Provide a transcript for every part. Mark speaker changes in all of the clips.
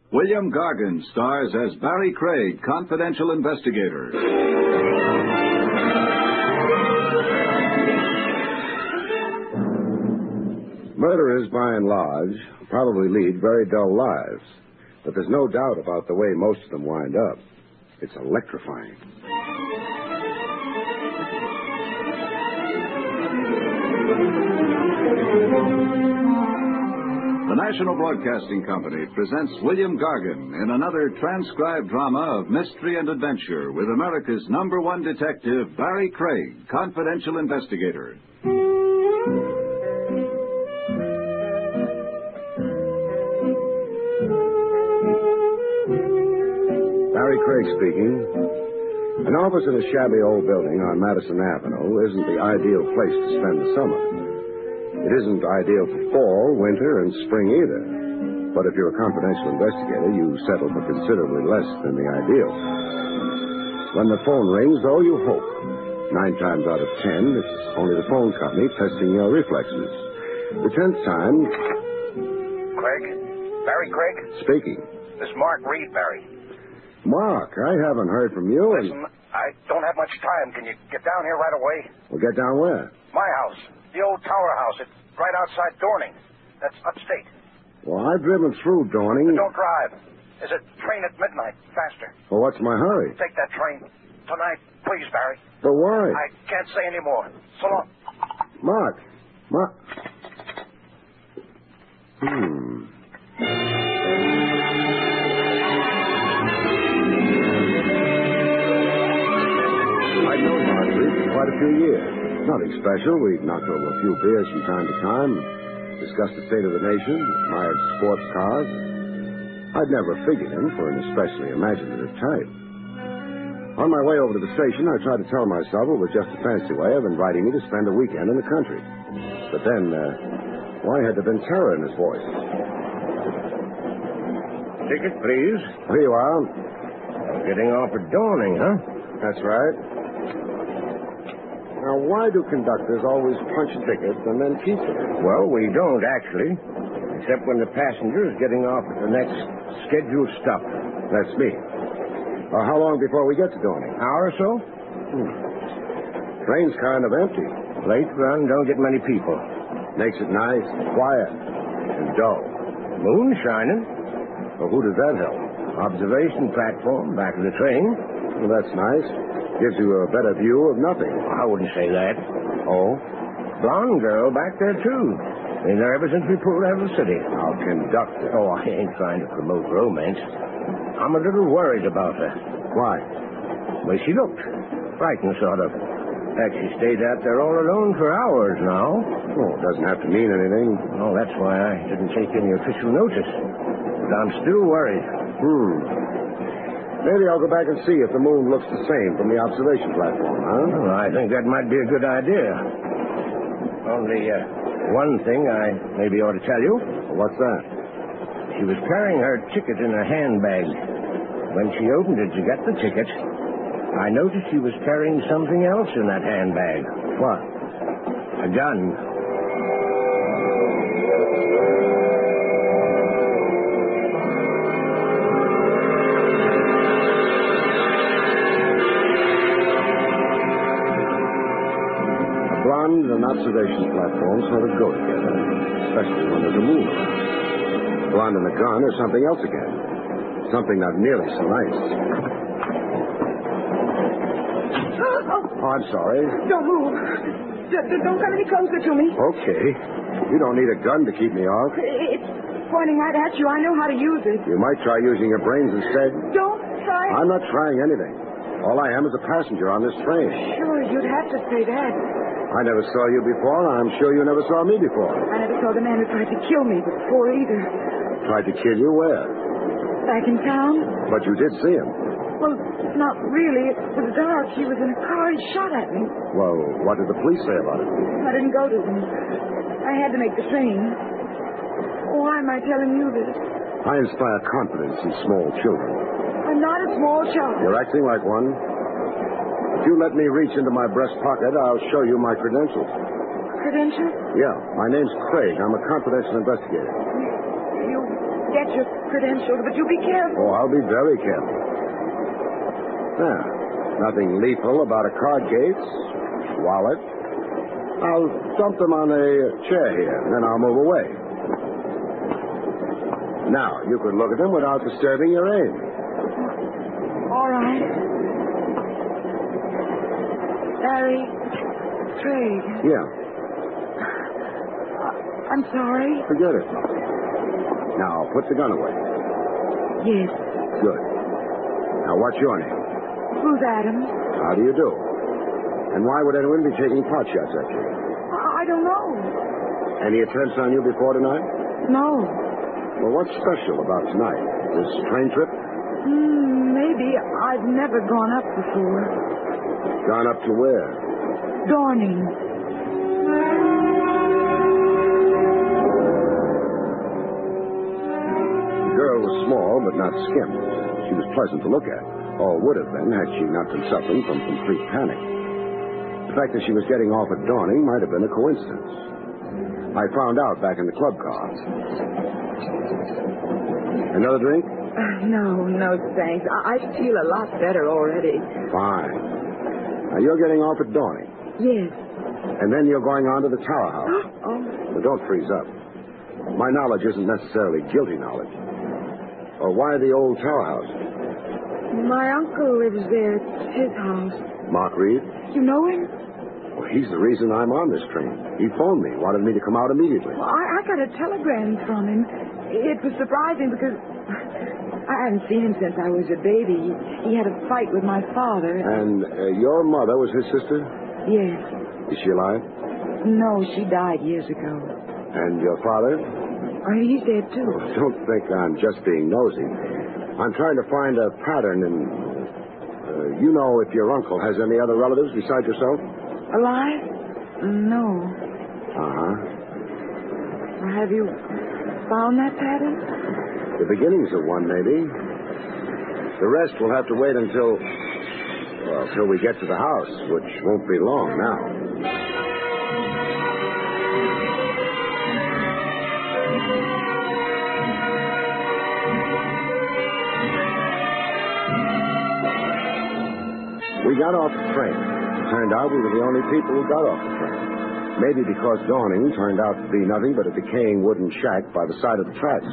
Speaker 1: William Gargan stars as Barry Craig, confidential investigator.
Speaker 2: Murderers, by and large, probably lead very dull lives. But there's no doubt about the way most of them wind up. It's electrifying.
Speaker 1: The National Broadcasting Company presents William Gargan in another transcribed drama of mystery and adventure with America's #1 detective, Barry Craig, confidential investigator.
Speaker 2: Barry Craig speaking. An office in a shabby old building on Madison Avenue isn't the ideal place to spend the summer. It isn't ideal for fall, winter, and spring either. But if you're a confidential investigator, you settle for considerably less than the ideal. When the phone rings, though, you hope. 9 times out of 10, it's only the phone company testing your reflexes. The 10th time...
Speaker 3: Craig? Barry Craig?
Speaker 2: Speaking.
Speaker 3: This is Mark Reed, Barry.
Speaker 2: Mark, I haven't heard from you.
Speaker 3: Listen, I don't have much time. Can you get down here right away?
Speaker 2: Well, get down where?
Speaker 3: My house. The old tower house. It's right outside Dorning. That's upstate.
Speaker 2: Well, I've driven through Dorning.
Speaker 3: Don't drive. There's a train at midnight. Faster.
Speaker 2: Well, what's my hurry?
Speaker 3: Take that train. Tonight, please, Barry.
Speaker 2: But why?
Speaker 3: I can't say any more. So long.
Speaker 2: Mark. I've known Marjorie for quite a few years. Nothing special. We'd knocked over a few beers from time to time, discussed the state of the nation, admired sports cars. I'd never figured him for an especially imaginative type. On my way over to the station, I tried to tell myself it was just a fancy way of inviting me to spend a weekend in the country. But then, why had there been terror in his voice?
Speaker 4: Ticket, please.
Speaker 2: Here you are.
Speaker 4: Getting off at Dorning, huh?
Speaker 2: That's right. Now, why do conductors always punch tickets and then keep them?
Speaker 4: Well, we don't, actually. Except when the passenger is getting off at the next scheduled stop.
Speaker 2: That's me. How long before we get to Dorning?
Speaker 4: Hour or so?
Speaker 2: Train's kind of empty.
Speaker 4: Late run, don't get many people.
Speaker 2: Makes it nice, quiet, and dull.
Speaker 4: Moon shining.
Speaker 2: Well, who does that help?
Speaker 4: Observation platform, back of the train.
Speaker 2: Well, that's nice. Gives you a better view of nothing.
Speaker 4: I wouldn't say that.
Speaker 2: Oh?
Speaker 4: Blonde girl back there, too. Been there ever since we pulled out of the city.
Speaker 2: Now, conductor.
Speaker 4: Oh, I ain't trying to promote romance. I'm a little worried about her.
Speaker 2: Why?
Speaker 4: The way she looked. Frightened, sort of. In fact, she stayed out there all alone for hours now.
Speaker 2: Oh, it doesn't have to mean anything.
Speaker 4: Oh, that's why I didn't take any official notice. But I'm still worried.
Speaker 2: Maybe I'll go back and see if the moon looks the same from the observation platform, huh?
Speaker 4: Well, I think that might be a good idea. Only one thing I maybe ought to tell you.
Speaker 2: What's that?
Speaker 4: She was carrying her ticket in a handbag. When she opened it to get the ticket, I noticed she was carrying something else in that handbag.
Speaker 2: What?
Speaker 4: A gun.
Speaker 2: A blonde and an observation platform sort of go together, especially when there's a moon around. Blonde and a gun or something else again. Something not nearly so nice. Oh, I'm sorry.
Speaker 5: Don't move. Don't come any closer to me.
Speaker 2: Okay. You don't need a gun to keep me off.
Speaker 5: It's pointing right at you. I know how to use it.
Speaker 2: You might try using your brains instead.
Speaker 5: Don't try.
Speaker 2: I'm not trying anything. All I am is a passenger on this train.
Speaker 5: Sure, you'd have to say that.
Speaker 2: I never saw you before, and I'm sure you never saw me before.
Speaker 5: I never saw the man who tried to kill me before either.
Speaker 2: Tried to kill you where?
Speaker 5: Back in town?
Speaker 2: But you did see him.
Speaker 5: Well, not really. It was dark. He was in a car. He shot at me.
Speaker 2: Well, what did the police say about it?
Speaker 5: I didn't go to them. I had to make the train. Why am I telling you this?
Speaker 2: I inspire confidence in small children.
Speaker 5: I'm not a small child.
Speaker 2: You're acting like one. If you let me reach into my breast pocket, I'll show you my credentials.
Speaker 5: Credentials?
Speaker 2: Yeah, my name's Craig. I'm a confidential investigator.
Speaker 5: You get your credentials, but you be careful.
Speaker 2: Oh, I'll be very careful. Now, nothing lethal about a card case, wallet. I'll dump them on a chair here, and then I'll move away. Now, you could look at them without disturbing your aim.
Speaker 5: All right. Barry Craig.
Speaker 2: Yeah,
Speaker 5: I'm sorry.
Speaker 2: forget it. Now, put the gun away.
Speaker 5: Yes.
Speaker 2: Good. Now, what's your name?
Speaker 5: Who's Adams?
Speaker 2: How do you do? And why would anyone be taking pot shots at you?
Speaker 5: I don't know.
Speaker 2: Any attempts on you before tonight?
Speaker 5: No.
Speaker 2: Well, what's special about tonight? This train trip?
Speaker 5: Maybe. I've never gone up before.
Speaker 2: Gone up to where?
Speaker 5: Dawning.
Speaker 2: The girl was small, but not skimp. She was pleasant to look at, or would have been had she not been suffering from complete panic. The fact that she was getting off at Dawning might have been a coincidence. I found out back in the club car. Another drink?
Speaker 5: No, thanks. I feel a lot better already.
Speaker 2: Fine. Now, you're getting off at Dawning.
Speaker 5: Yes.
Speaker 2: And then you're going on to the Tower House.
Speaker 5: Oh.
Speaker 2: Now, don't freeze up. My knowledge isn't necessarily guilty knowledge. Or why the old Tower House?
Speaker 5: My uncle lives there. It's his house.
Speaker 2: Mark Reed?
Speaker 5: You know him?
Speaker 2: Well, he's the reason I'm on this train. He phoned me, wanted me to come out immediately.
Speaker 5: Well, I got a telegram from him. It was surprising because I hadn't seen him since I was a baby. He had a fight with my father.
Speaker 2: And your mother was his sister?
Speaker 5: Yes.
Speaker 2: Is she alive?
Speaker 5: No, she died years ago.
Speaker 2: And your father?
Speaker 5: Oh, he's dead, too.
Speaker 2: Oh, don't think I'm just being nosy. I'm trying to find a pattern in... you know if your uncle has any other relatives besides yourself?
Speaker 5: Alive? No.
Speaker 2: Uh-huh.
Speaker 5: Have you found that pattern?
Speaker 2: The beginnings of one, maybe. The rest will have to wait until we get to the house, which won't be long now. We got off the train. It turned out we were the only people who got off the train. Maybe because Dawning turned out to be nothing but a decaying wooden shack by the side of the tracks.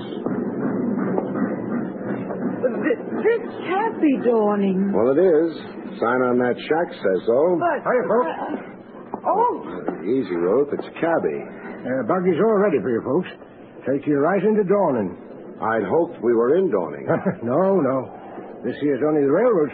Speaker 5: This can't be Dawning.
Speaker 2: Well, it is. Sign on that shack says so.
Speaker 5: But...
Speaker 4: Hiya, folks.
Speaker 2: Easy, Ruth. It's a cabbie.
Speaker 4: Buggy's all ready for you, folks. Take you right into Dawning.
Speaker 2: I'd hoped we were in Dawning.
Speaker 4: No. This here's only the railroad